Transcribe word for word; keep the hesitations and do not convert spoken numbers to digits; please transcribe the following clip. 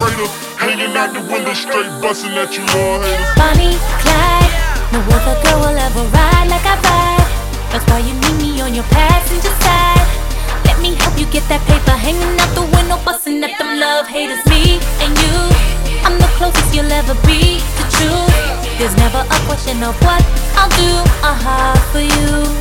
freighter, hanging out the window straight, busting at you love haters. Bonnie, Clyde, no other girl will ever ride like I ride. That's why you need me on your passenger side. Let me help you get that paper, hanging out the window, busting at them love haters. Me and you, I'm the closest you'll ever be to truth. There's never a question of what I'll do, uh-huh, for you.